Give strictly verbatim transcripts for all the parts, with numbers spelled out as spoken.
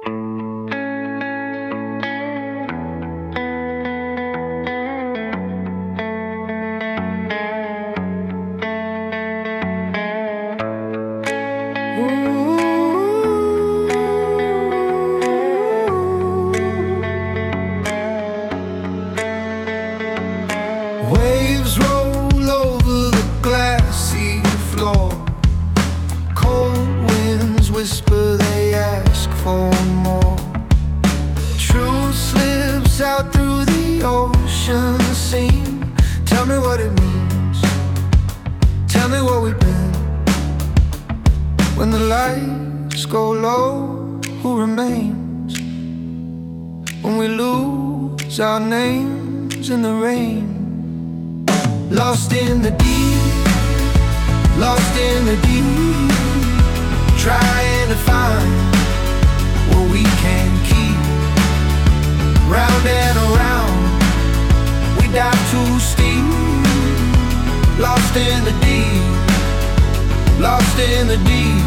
Waves roll over the glassy floor. Cold winds whisper, they ask for more. Truth slips out through the ocean seam. Tell me what it means. Tell me what we've been. When the lights go low, who remains? When we lose our names in the rain. Lost in the deep, lost in the deep, trying to find what we can keep. Round and around, we dive too steep. Lost in the deep, lost in the deep.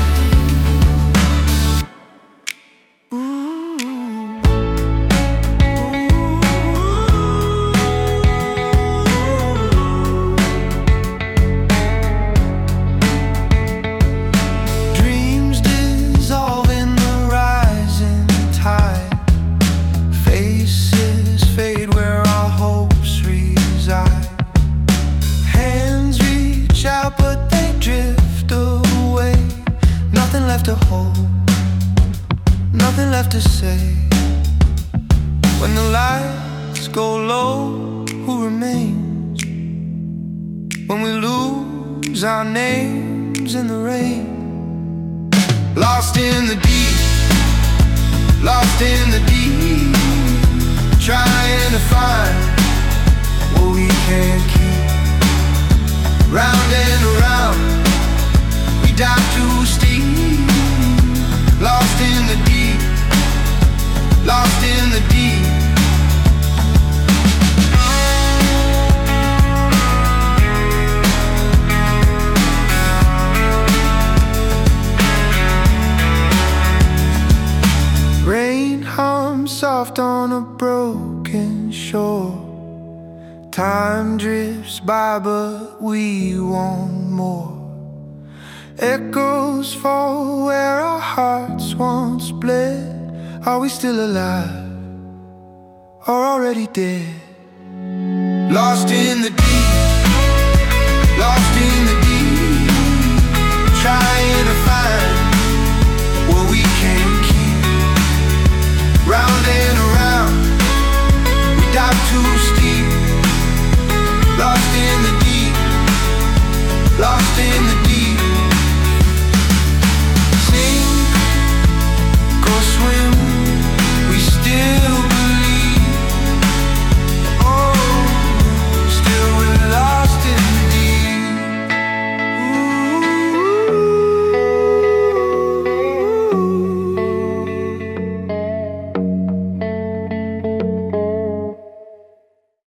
But they drift away. Nothing left to hold, nothing left to say. When the lights go low, who remains? When we lose our names in the rain. Lost in the deep, lost in the deep, trying to find what we can't keep. Round and around, we dive too steep. Lost in the deep, lost in the deep. Rain hums soft on a broken shore. Time drifts by, but we want more. Echoes fall where our hearts once bled. Are we still alive, or already dead? Lost in the deep, lost